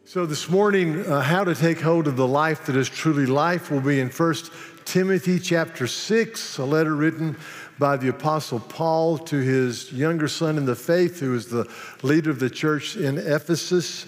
So this morning, how to take hold of the life that is truly life will be in 1 Timothy chapter 6, a letter written by the Apostle Paul to his younger son in the faith, who is the leader of the church in Ephesus.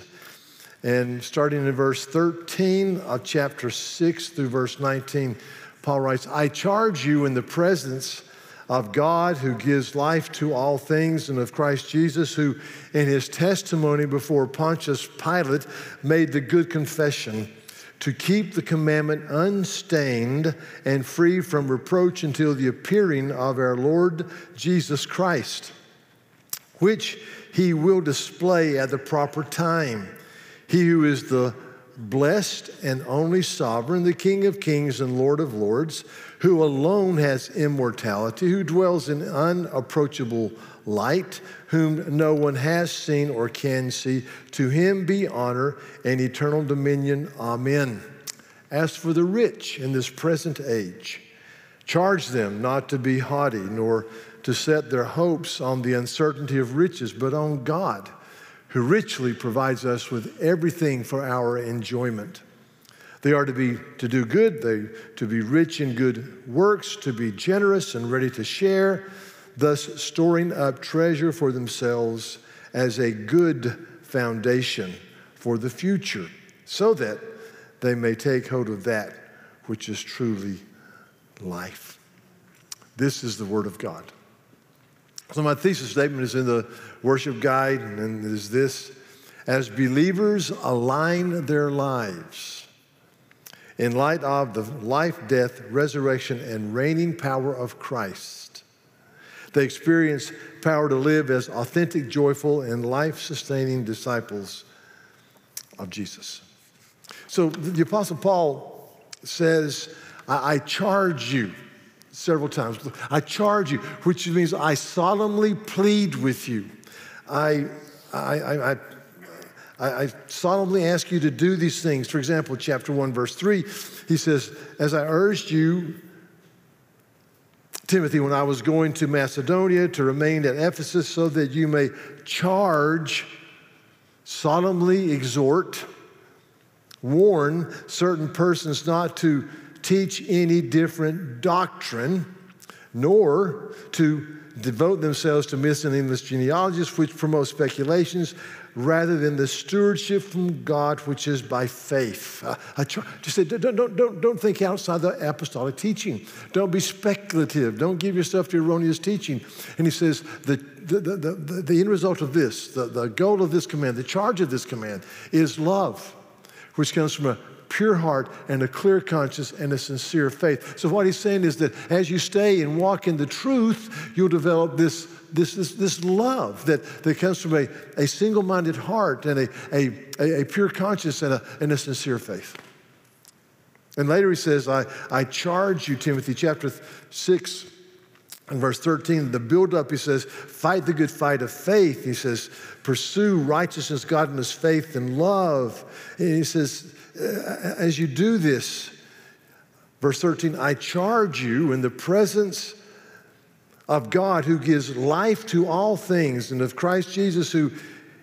And starting in verse 13 of chapter 6 through verse 19, Paul writes, I charge you in the presence of God who gives life to all things, and of Christ Jesus, who in his testimony before Pontius Pilate made the good confession to keep the commandment unstained and free from reproach until the appearing of our Lord Jesus Christ, which he will display at the proper time. He who is the blessed and only sovereign, the King of kings and Lord of lords, who alone has immortality, who dwells in unapproachable light, whom no one has seen or can see. To him be honor and eternal dominion. Amen. As for the rich in this present age, charge them not to be haughty, nor to set their hopes on the uncertainty of riches, but on God, who richly provides us with everything for our enjoyment. They are to do good, to be rich in good works, to be generous and ready to share, thus storing up treasure for themselves as a good foundation for the future, so that they may take hold of that which is truly life. This is the word of God. So my thesis statement is in the worship guide, and it is this: as believers align their lives in light of the life, death, resurrection, and reigning power of Christ, they experience power to live as authentic, joyful, and life-sustaining disciples of Jesus. So the Apostle Paul says, I charge you, several times. I charge you, which means I solemnly plead with you. I solemnly ask you to do these things. For example, chapter 1, verse 3, he says, as I urged you, Timothy, when I was going to Macedonia, to remain at Ephesus so that you may charge, solemnly exhort, warn certain persons not to teach any different doctrine, nor to devote themselves to myths and endless genealogies, which promote speculations, rather than the stewardship from God, which is by faith. Just say, don't think outside the apostolic teaching. Don't be speculative. Don't give yourself to erroneous teaching. And he says, the end result of this, the goal of this command, the charge of this command is love, which comes from a pure heart and a clear conscience and a sincere faith. So what he's saying is that as you stay and walk in the truth, you'll develop this love that comes from a single-minded heart and a pure conscience and a sincere faith. And later he says, I charge you, Timothy, chapter 6 and verse 13, the build-up, he says, fight the good fight of faith. He says, pursue righteousness, godliness, faith, and love. And he says, as you do this, verse 13, I charge you in the presence of God who gives life to all things, and of Christ Jesus, who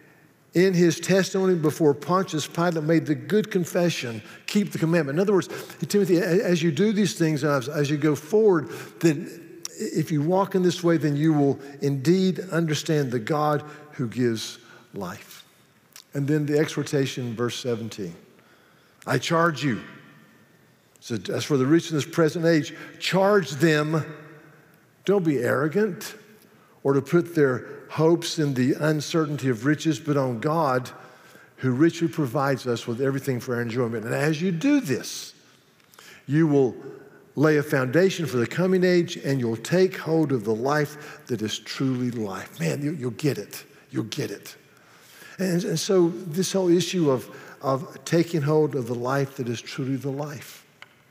in his testimony before Pontius Pilate made the good confession, keep the commandment. In other words, Timothy, as you do these things, as you go forward, then if you walk in this way, then you will indeed understand the God who gives life. And then the exhortation, verse 17. I charge you, so as for the rich in this present age, charge them, don't be arrogant or to put their hopes in the uncertainty of riches, but on God, who richly provides us with everything for our enjoyment. And as you do this, you will lay a foundation for the coming age, and you'll take hold of the life that is truly life. Man, you'll get it. You'll get it. And so this whole issue of taking hold of the life that is truly the life.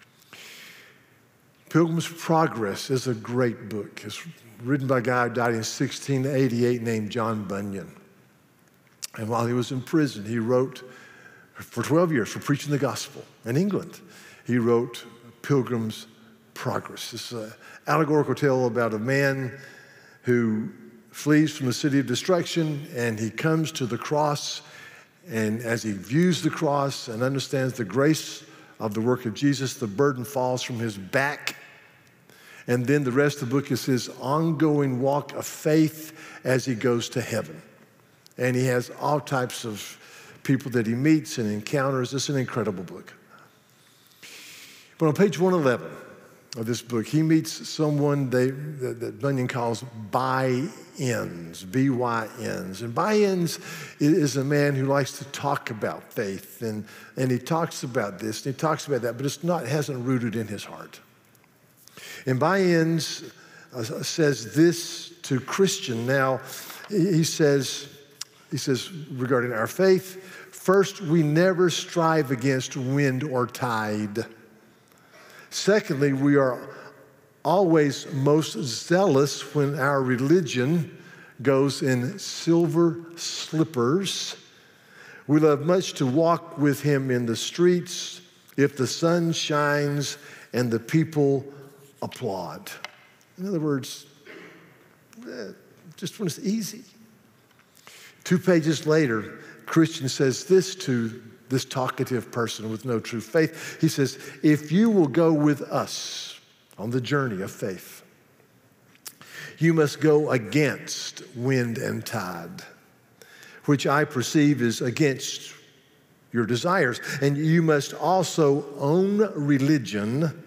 Pilgrim's Progress is a great book. It's written by a guy who died in 1688 named John Bunyan. And while he was in prison, he wrote, for 12 years, for preaching the gospel in England, he wrote Pilgrim's Progress. This is an allegorical tale about a man who flees from the city of destruction, and he comes to the cross, And as he views the cross and understands the grace of the work of Jesus, the burden falls from his back. And then the rest of the book is his ongoing walk of faith as he goes to heaven. And he has all types of people that he meets and encounters. It's an incredible book. But on page 111 of this book, he meets someone that Bunyan calls by-ins, B-Y-Ns. And by-ins is a man who likes to talk about faith, and he talks about this, and he talks about that, but it hasn't rooted in his heart. And by-ins says this to Christian. Now, he says regarding our faith, first, we never strive against wind or tide. Secondly, we are always most zealous when our religion goes in silver slippers. We love much to walk with him in the streets if the sun shines and the people applaud. In other words, just when it's easy. 2 pages later, Christian says this to this talkative person with no true faith. He says, if you will go with us on the journey of faith, you must go against wind and tide, which I perceive is against your desires. And you must also own religion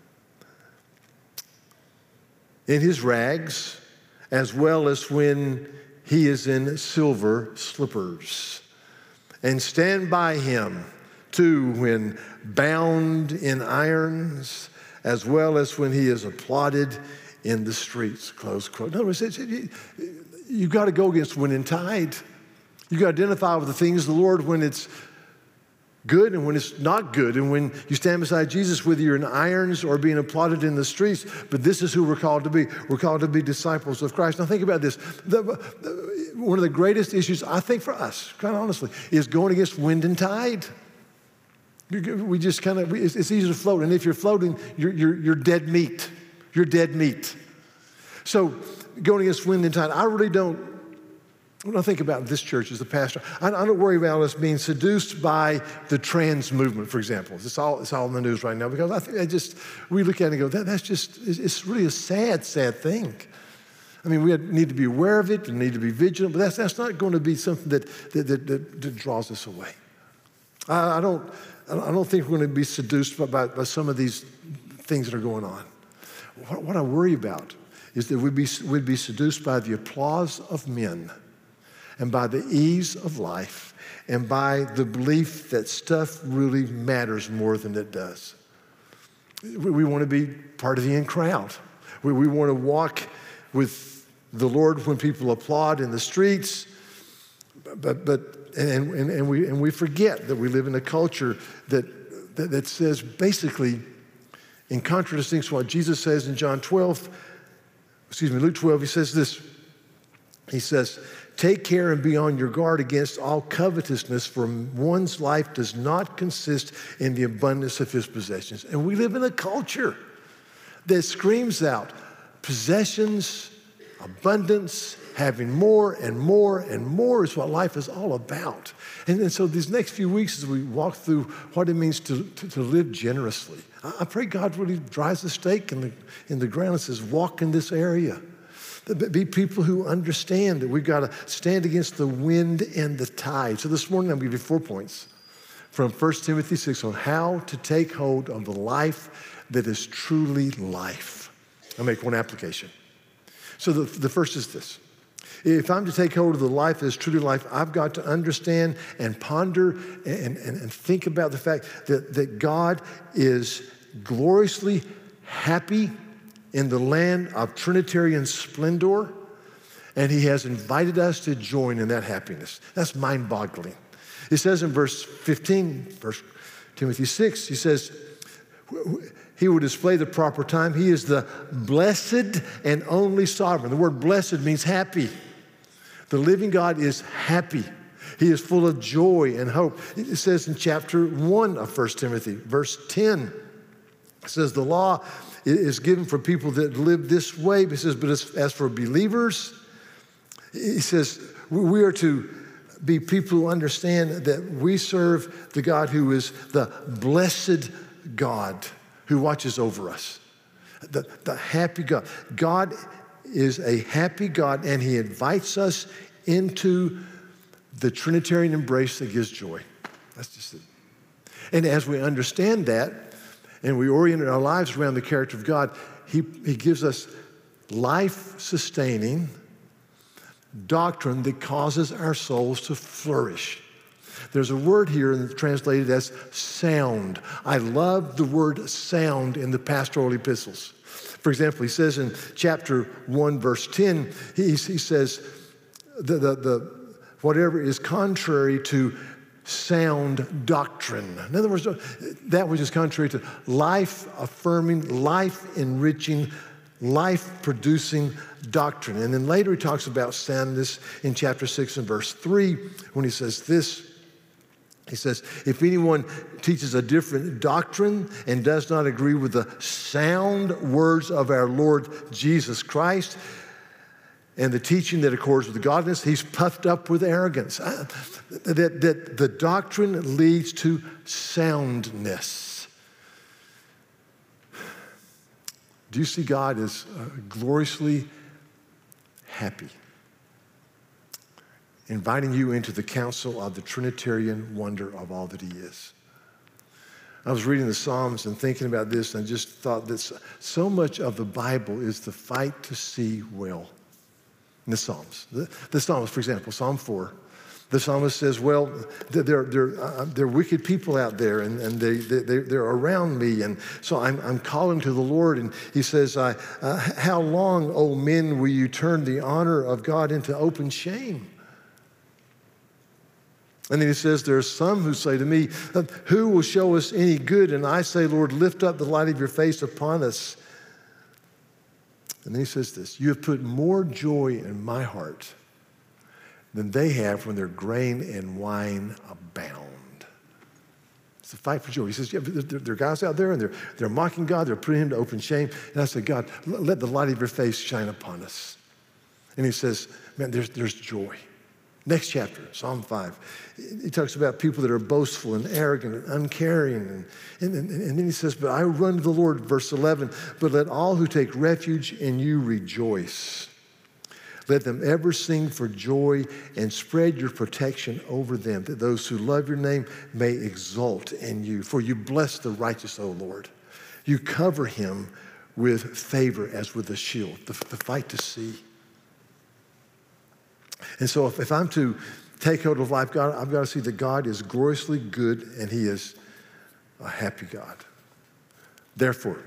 in his rags, as well as when he is in silver slippers. And stand by him, too, when bound in irons, as well as when he is applauded in the streets, close quote. In other words, you've got to go against wind and tide. You've got to identify with the things of the Lord when it's good and when it's not good. And when you stand beside Jesus, whether you're in irons or being applauded in the streets, but this is who we're called to be. We're called to be disciples of Christ. Now think about this. One of the greatest issues, I think, for us, quite honestly, is going against wind and tide. We just it's easy to float. And if you're floating, you're dead meat. You're dead meat. So going against wind and tide, I really don't. When I think about this church as a pastor, I don't worry about us being seduced by the trans movement, for example. It's all in the news right now, because I think we look at it and go, it's really a sad, sad thing. I mean, we need to be aware of it and need to be vigilant, but that's not going to be something that draws us away. I don't think we're going to be seduced by some of these things that are going on. What I worry about is that we'd be seduced by the applause of men, and by the ease of life, and by the belief that stuff really matters more than it does. We want to be part of the in crowd. We want to walk with the Lord when people applaud in the streets, and we forget that we live in a culture that says basically, in contradistinction to what Jesus says in Luke 12, he says this. He says, take care and be on your guard against all covetousness, for one's life does not consist in the abundance of his possessions. And we live in a culture that screams out possessions, abundance, having more and more and more is what life is all about. And so these next few weeks as we walk through what it means to live generously, I pray God really drives the stake in the ground and says, walk in this area. Be people who understand that we've got to stand against the wind and the tide. So this morning I'm going to give you 4 points from 1 Timothy 6 on how to take hold of the life that is truly life. I'll make one application. So the first is this. If I'm to take hold of the life that is truly life, I've got to understand and ponder and think about the fact that God is gloriously happy in the land of Trinitarian splendor, and he has invited us to join in that happiness. That's mind-boggling. It says in verse 15, 1 Timothy 6, he says, he will display the proper time. He is the blessed and only sovereign. The word blessed means happy. The living God is happy. He is full of joy and hope. It says in chapter 1 of 1 Timothy, verse 10, it says the law is given for people that live this way. He says, but as for believers, he says, we are to be people who understand that we serve the God who is the blessed God who watches over us, the happy God. God is a happy God, and he invites us into the Trinitarian embrace that gives joy. That's just it. And as we understand that, and we orient our lives around the character of God, he gives us life-sustaining doctrine that causes our souls to flourish. There's a word here translated as sound. I love the word sound in the pastoral epistles. For example, he says in chapter 1, verse 10, he says, whatever is contrary to sound doctrine. In other words, that which is contrary to life-affirming, life-enriching, life-producing doctrine. And then later he talks about soundness in chapter 6 and verse 3 when he says this. He says, if anyone teaches a different doctrine and does not agree with the sound words of our Lord Jesus Christ and the teaching that accords with godliness, he's puffed up with arrogance. That the doctrine leads to soundness. Do you see God as gloriously happy, inviting you into the counsel of the Trinitarian wonder of all that he is? I was reading the Psalms and thinking about this, and I just thought that so much of the Bible is the fight to see well. In the Psalms. The Psalms, for example, Psalm 4, the psalmist says, well, there are wicked people out there, and they're around me, and so I'm calling to the Lord, and he says, how long, O men, will you turn the honor of God into open shame? And then he says, there are some who say to me, who will show us any good? And I say, Lord, lift up the light of your face upon us. And then he says this, you have put more joy in my heart than they have when their grain and wine abound. It's a fight for joy. He says, yeah, there are guys out there, and they're mocking God. They're putting him to open shame. And I said, God, let the light of your face shine upon us. And he says, man, there's joy. Next chapter, Psalm 5, he talks about people that are boastful and arrogant and uncaring. And then he says, but I run to the Lord, verse 11, but let all who take refuge in you rejoice. Let them ever sing for joy and spread your protection over them, that those who love your name may exult in you. For you bless the righteous, O Lord. You cover him with favor as with a shield, the fight to see. And so if I'm to take hold of life, God, I've got to see that God is gloriously good and he is a happy God. Therefore,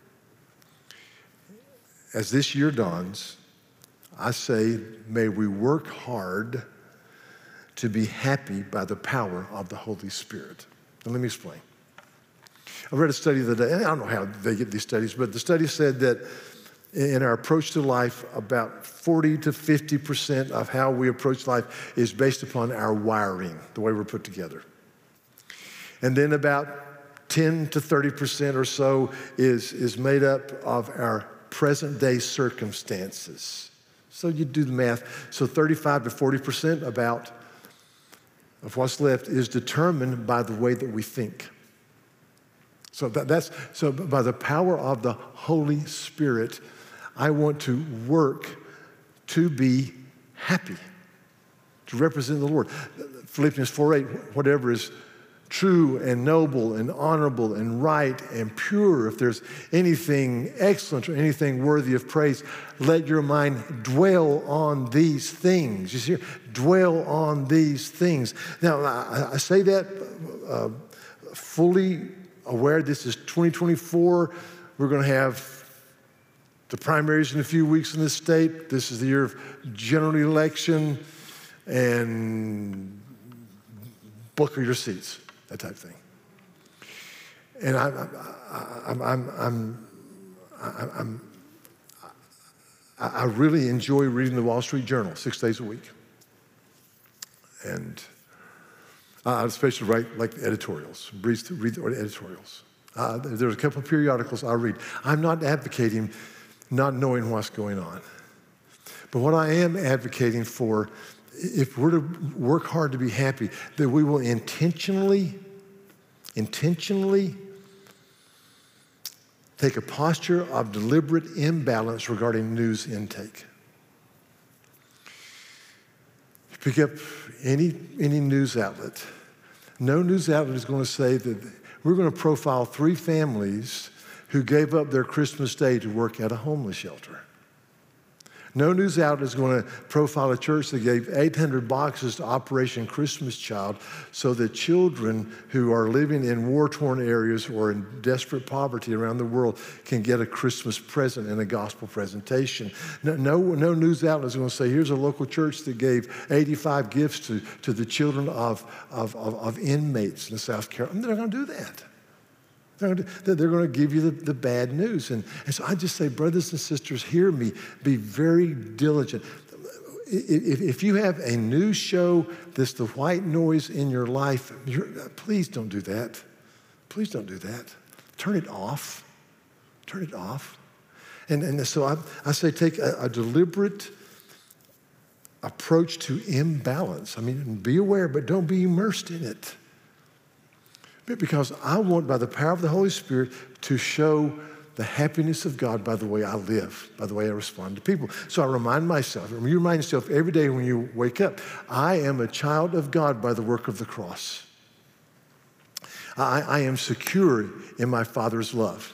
as this year dawns, I say, may we work hard to be happy by the power of the Holy Spirit. And let me explain. I read a study the other day, and I don't know how they get these studies, but the study said that in our approach to life, about 40 to 50% of how we approach life is based upon our wiring, the way we're put together. And then about 10 to 30% or so is made up of our present day circumstances. So you do the math. So 35 to 40% about of what's left is determined by the way that we think. So so by the power of the Holy Spirit, I want to work to be happy, to represent the Lord. Philippians 4:8, whatever is true and noble and honorable and right and pure, if there's anything excellent or anything worthy of praise, let your mind dwell on these things. You see, dwell on these things. Now, I say that fully aware this is 2024. We're going to have the primaries in a few weeks in this state. This is the year of general election, and buckle your seats, that type of thing. And I really enjoy reading the Wall Street Journal 6 days a week, and I especially write like editorials, read the editorials. There's a couple of periodicals I read. I'm not advocating not knowing what's going on. But what I am advocating for if we're to work hard to be happy, that we will intentionally take a posture of deliberate imbalance regarding news intake. Pick up any news outlet. No news outlet is going to say that we're going to profile 3 families who gave up their Christmas day to work at a homeless shelter. No news outlet is going to profile a church that gave 800 boxes to Operation Christmas Child so that children who are living in war-torn areas or in desperate poverty around the world can get a Christmas present in a gospel presentation. No news outlet is going to say, here's a local church that gave 85 gifts to the children of inmates in South Carolina. They're not going to do that. They're going to give you the bad news. And so I just say, brothers and sisters, hear me. Be very diligent. If you have a news show that's the white noise in your life, please don't do that. Please don't do that. Turn it off. Turn it off. And so I say take a deliberate approach to imbalance. I mean, be aware, but don't be immersed in it. Because I want, by the power of the Holy Spirit, to show the happiness of God by the way I live, by the way I respond to people. So I remind myself, you remind yourself every day when you wake up, I am a child of God by the work of the cross. I am secure in my Father's love.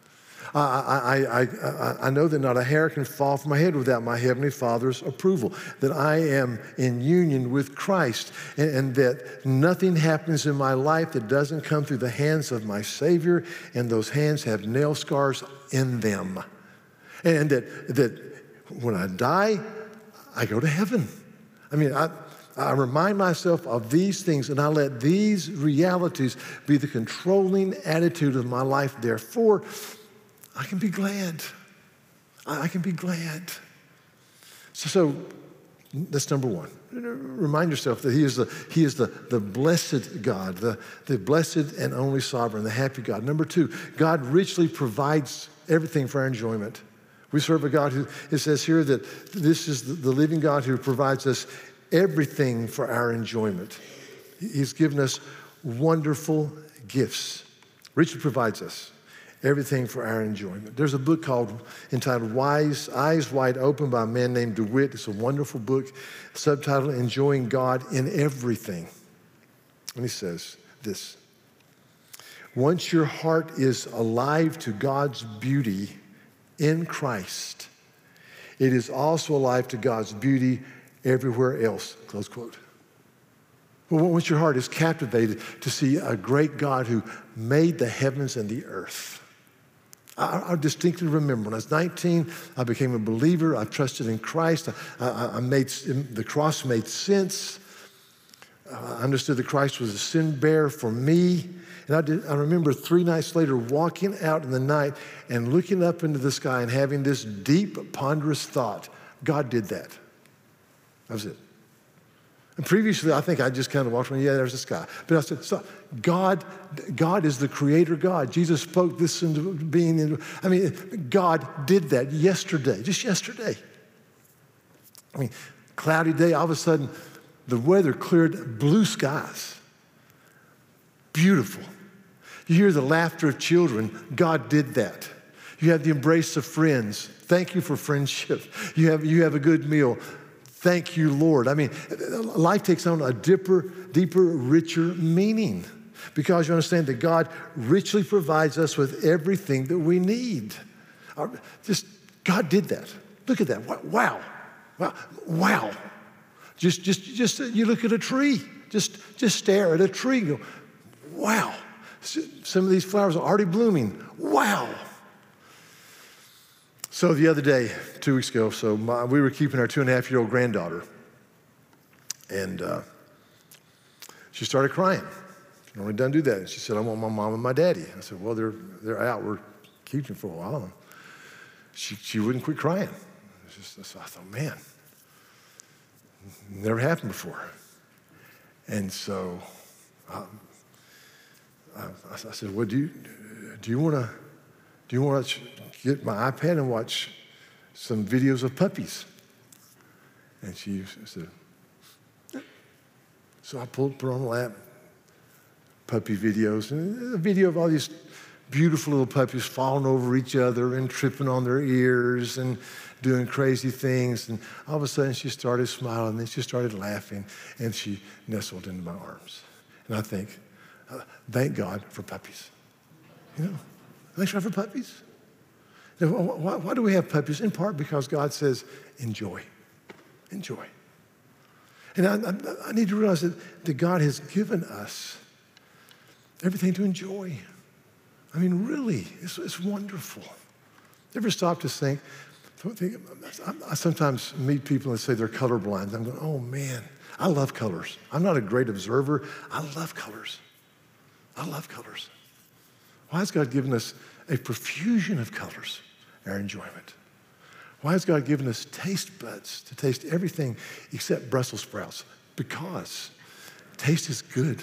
I know that not a hair can fall from my head without my Heavenly Father's approval, that I am in union with Christ, and that nothing happens in my life that doesn't come through the hands of my Savior, and those hands have nail scars in them. And that when I die, I go to heaven. I mean, I remind myself of these things, and I let these realities be the controlling attitude of my life. Therefore, I can be glad. I can be glad. So that's number one. Remind yourself that He is the blessed God, the blessed and only sovereign, the happy God. Number two, God richly provides everything for our enjoyment. We serve a God who, it says here that this is the living God who provides us everything for our enjoyment. He's given us wonderful gifts. Richly provides us everything for our enjoyment. There's a book entitled Eyes Wide Open by a man named DeWitt. It's a wonderful book, subtitled Enjoying God in Everything. And he says this: once your heart is alive to God's beauty in Christ, it is also alive to God's beauty everywhere else, close quote. Well, once your heart is captivated to see a great God who made the heavens and the earth. I distinctly remember when I was 19, I became a believer. I trusted in Christ. The cross made sense. I understood that Christ was a sin bearer for me. And I remember 3 nights later walking out in the night and looking up into the sky and having this deep, ponderous thought: God did that. That was it. And previously, I think I just kind of walked around, yeah, there's the sky. But I said, so God is the creator God. Jesus spoke this into being. God did that yesterday, just yesterday. I mean, cloudy day, all of a sudden, the weather cleared, blue skies. Beautiful. You hear the laughter of children. God did that. You have the embrace of friends. Thank you for friendship. You have a good meal. Thank you, Lord. I mean, life takes on a deeper, richer meaning because you understand that God richly provides us with everything that we need. God did that. Look at that. Wow. Just you look at a tree. Just stare at a tree. Go, wow. Some of these flowers are already blooming. Wow. So the other day, 2 weeks ago, we were keeping our 2.5-year-old granddaughter, and she started crying. She normally doesn't do that. And she said, I want my mom and my daddy. I said, well, they're out. We're keeping them for a while. She wouldn't quit crying. So I thought, man, never happened before. And so I said, well, do you want to get my iPad and watch some videos of puppies? And she said, So I put on the lap, puppy videos, and a video of all these beautiful little puppies falling over each other and tripping on their ears and doing crazy things. And all of a sudden she started smiling, and then she started laughing, and she nestled into my arms. And I think, thank God for puppies. Thank God for puppies. Now, why do we have puppies? In part because God says, enjoy. Enjoy. And I need to realize that God has given us everything to enjoy. I mean, really, it's wonderful. Ever stop to think? I sometimes meet people and say they're colorblind. I'm going, oh man, I love colors. I'm not a great observer. I love colors. I love colors. Why has God given us a profusion of colors, our enjoyment? Why has God given us taste buds to taste everything except Brussels sprouts? Because taste is good.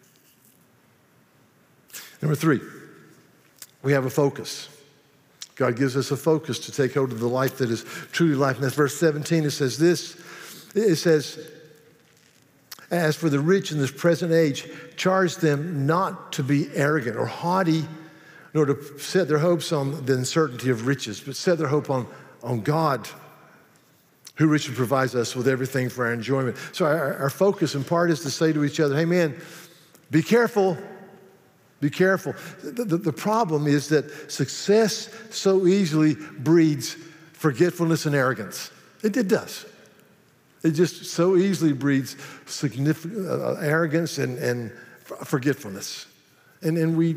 Number 3, we have a focus. God gives us a focus to take hold of the life that is truly life. And that's verse 17. It says this. It says, as for the rich in this present age, charge them not to be arrogant or haughty, nor to set their hopes on the uncertainty of riches, but set their hope on God, who richly provides us with everything for our enjoyment. So our focus in part is to say to each other, hey man, be careful. Be careful. The problem is that success so easily breeds forgetfulness and arrogance. It does. It just so easily breeds significant arrogance and forgetfulness. And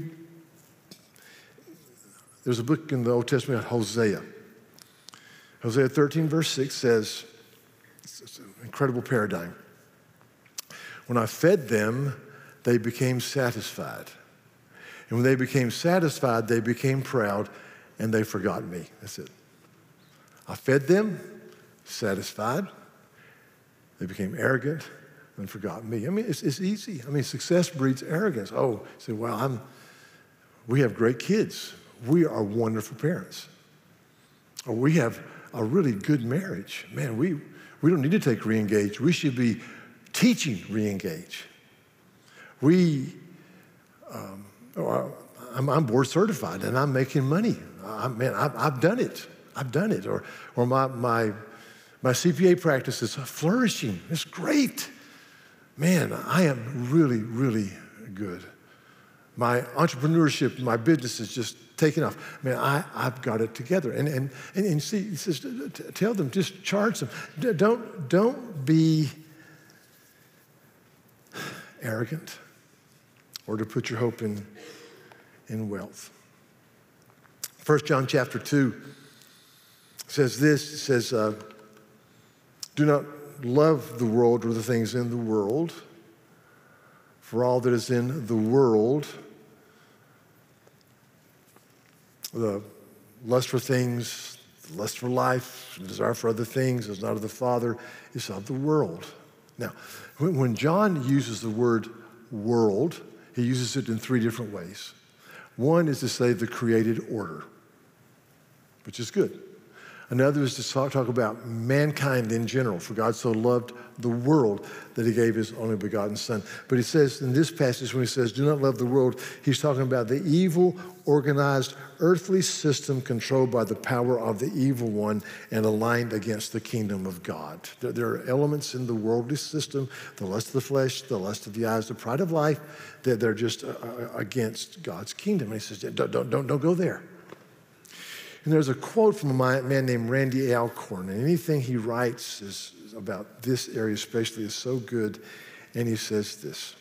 there's a book in the Old Testament called Hosea. Hosea 13, verse 6 says, it's an incredible paradigm. When I fed them, they became satisfied. And when they became satisfied, they became proud, and they forgot me. That's it. I fed them, satisfied. They became arrogant and forgot me. I mean, it's easy. I mean, success breeds arrogance. Oh, you say, well, we have great kids. We are wonderful parents. Or we have a really good marriage. Man, we don't need to take re-engage. We should be teaching re-engage. I'm board certified and I'm making money. I've done it. I've done it. Or my CPA practice is flourishing. It's great. Man, I am really, really good. My entrepreneurship, my business is just taking off. Man, I've got it together. And see, he says, tell them, just charge them. Don't be arrogant or to put your hope in wealth. 1 John chapter 2 says this. It says, do not love the world or the things in the world, for all that is in the world, the lust for things, the lust for life, the desire for other things is not of the Father, it's of the world. Now, when John uses the word world, he uses it in 3 different ways. One is to say the created order, which is good. Another is to talk about mankind in general, for God so loved the world that he gave his only begotten Son. But he says in this passage, when he says, do not love the world, he's talking about the evil, organized, earthly system controlled by the power of the evil one and aligned against the kingdom of God. There are elements in the worldly system, the lust of the flesh, the lust of the eyes, the pride of life, that they're just against God's kingdom. And he says, don't go there. And there's a quote from a man named Randy Alcorn, and anything he writes is about this area especially is so good. And he says this: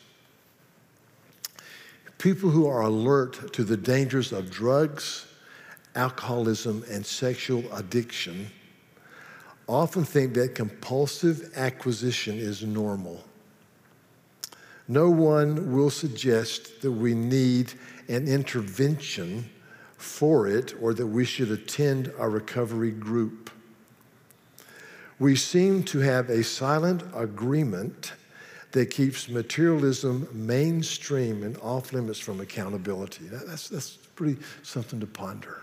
people who are alert to the dangers of drugs, alcoholism, and sexual addiction often think that compulsive acquisition is normal. No one will suggest that we need an intervention for it or that we should attend a recovery group. We seem to have a silent agreement that keeps materialism mainstream and off limits from accountability. That's pretty something to ponder.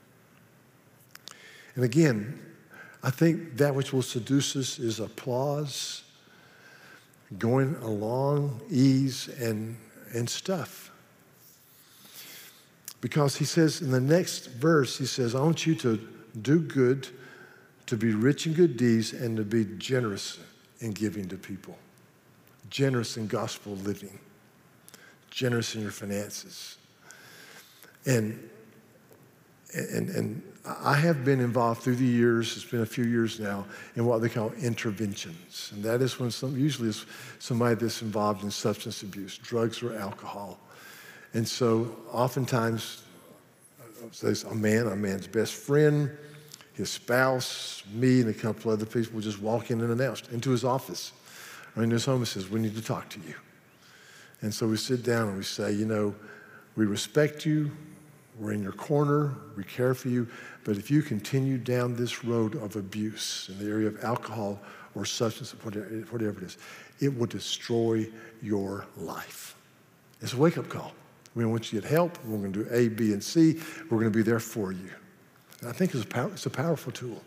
And again, I think that which will seduce us is applause, going along, ease, and stuff. Because he says in the next verse, he says, I want you to do good, to be rich in good deeds, and to be generous in giving to people. Generous in gospel living. Generous in your finances. And I have been involved through the years, it's been a few years now, in what they call interventions. And that is when usually it's somebody that's involved in substance abuse, drugs or alcohol. And so oftentimes, there's a man's best friend, his spouse, me, and a couple other people will just walk in and announce into his office or into his home and says, we need to talk to you. And so we sit down and we say, we respect you, we're in your corner, we care for you, but if you continue down this road of abuse in the area of alcohol or substance, whatever it is, it will destroy your life. It's a wake-up call. We want you to get help. We're going to do A, B, and C. We're going to be there for you. And I think it's a powerful tool.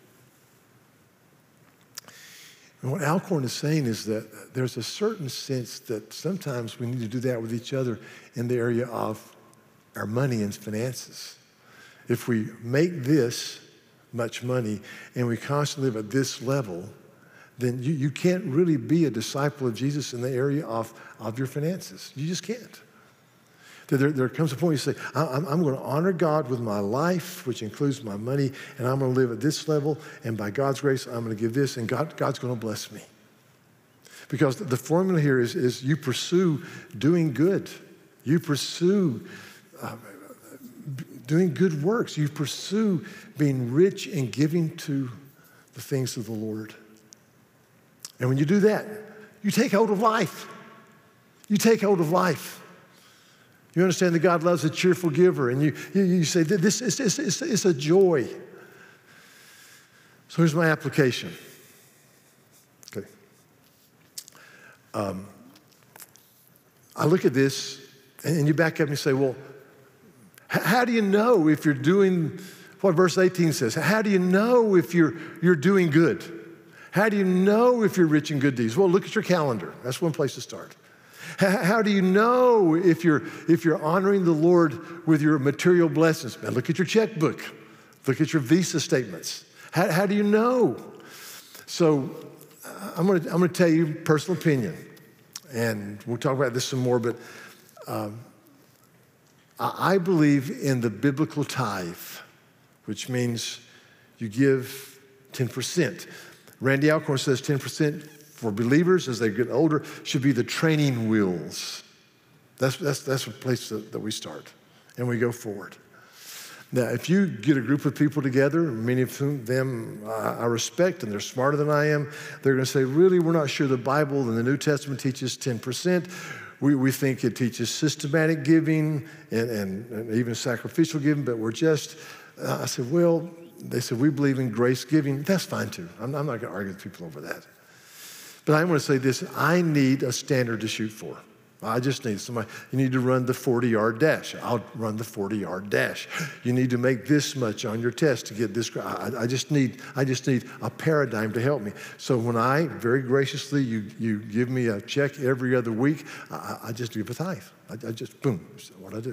And what Alcorn is saying is that there's a certain sense that sometimes we need to do that with each other in the area of our money and finances. If we make this much money and we constantly live at this level, then you can't really be a disciple of Jesus in the area of your finances. You just can't. There comes a point you say, I'm going to honor God with my life, which includes my money, and I'm going to live at this level, and by God's grace, I'm going to give this, and God's going to bless me. Because the formula here is you pursue doing good. You pursue doing good works. You pursue being rich and giving to the things of the Lord. And when you do that, you take hold of life. You take hold of life. You understand that God loves a cheerful giver, and you say, this is a joy. So here's my application. Okay. I look at this, and you back up and you say, well, how do you know if you're doing what verse 18 says? How do you know if you're doing good? How do you know if you're rich in good deeds? Well, look at your calendar. That's one place to start. How do you know if you're honoring the Lord with your material blessings? Man, look at your checkbook. Look at your Visa statements. How do you know? So I'm going to tell you personal opinion, and we'll talk about this some more, but I believe in the biblical tithe, which means you give 10%. Randy Alcorn says 10% for believers as they get older should be the training wheels. That's a place that we start, and we go forward. Now, if you get a group of people together, many of them I respect, and they're smarter than I am, they're going to say, really, we're not sure the Bible and the New Testament teaches 10%. We think it teaches systematic giving and even sacrificial giving, but we're just, I said, well, they said, we believe in grace giving. That's fine too. I'm not going to argue with people over that. But I want to say this, I need a standard to shoot for. I just need somebody, you need to run the 40-yard dash. I'll run the 40-yard dash. You need to make this much on your test to get this. I just need a paradigm to help me. So when I, very graciously, you give me a check every other week, I just give a tithe. I just, boom, that's what I do.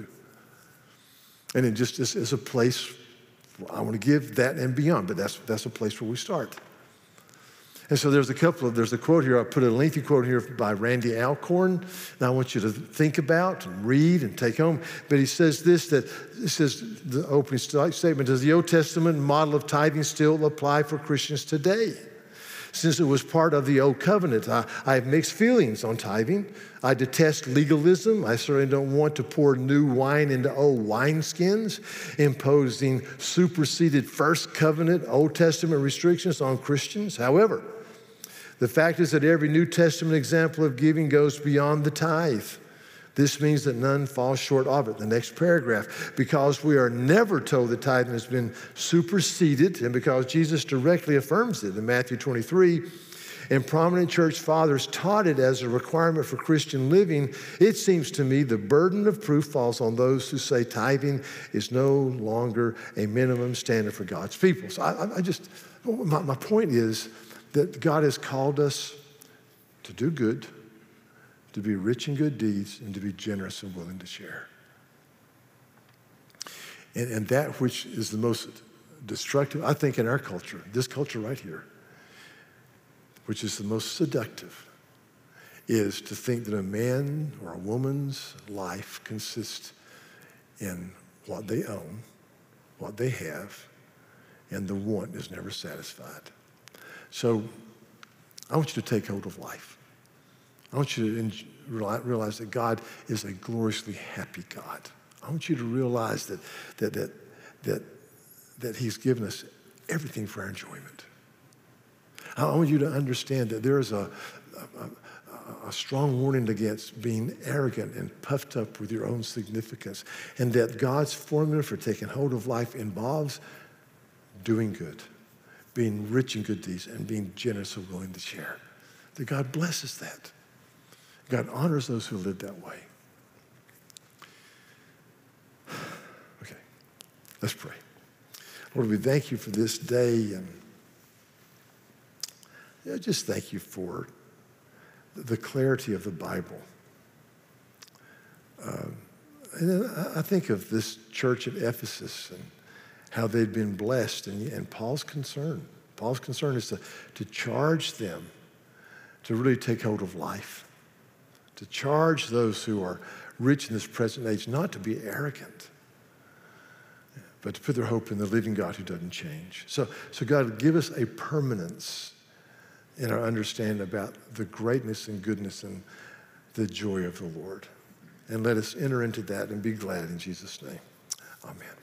And it just is a place, I want to give that and beyond, but that's a place where we start. And so there's a quote here, I put a lengthy quote here by Randy Alcorn, and I want you to think about and read and take home. But he says the opening statement, does the Old Testament model of tithing still apply for Christians today? Since it was part of the Old Covenant, I have mixed feelings on tithing. I detest legalism. I certainly don't want to pour new wine into old wineskins, imposing superseded First Covenant Old Testament restrictions on Christians. However, the fact is that every New Testament example of giving goes beyond the tithe. This means that none falls short of it. The next paragraph, because we are never told that tithing has been superseded, and because Jesus directly affirms it in Matthew 23, and prominent church fathers taught it as a requirement for Christian living, it seems to me the burden of proof falls on those who say tithing is no longer a minimum standard for God's people. So my point is that God has called us to do good, to be rich in good deeds, and to be generous and willing to share. And that which is the most destructive, I think, in our culture, this culture right here, which is the most seductive, is to think that a man or a woman's life consists in what they own, what they have, and the want is never satisfied. So I want you to take hold of life. I want you to realize that God is a gloriously happy God. I want you to realize that He's given us everything for our enjoyment. I want you to understand that there is a strong warning against being arrogant and puffed up with your own significance, and that God's formula for taking hold of life involves doing good, being rich in good deeds, and being generous and willing to share. That God blesses that. God honors those who live that way. Okay, let's pray. Lord, we thank you for this day, and just thank you for the clarity of the Bible. And then I think of this church at Ephesus and how they'd been blessed, and Paul's concern. Paul's concern is to charge them to really take hold of life, to charge those who are rich in this present age not to be arrogant, but to put their hope in the living God who doesn't change. So God, give us a permanence in our understanding about the greatness and goodness and the joy of the Lord. And let us enter into that and be glad in Jesus' name. Amen.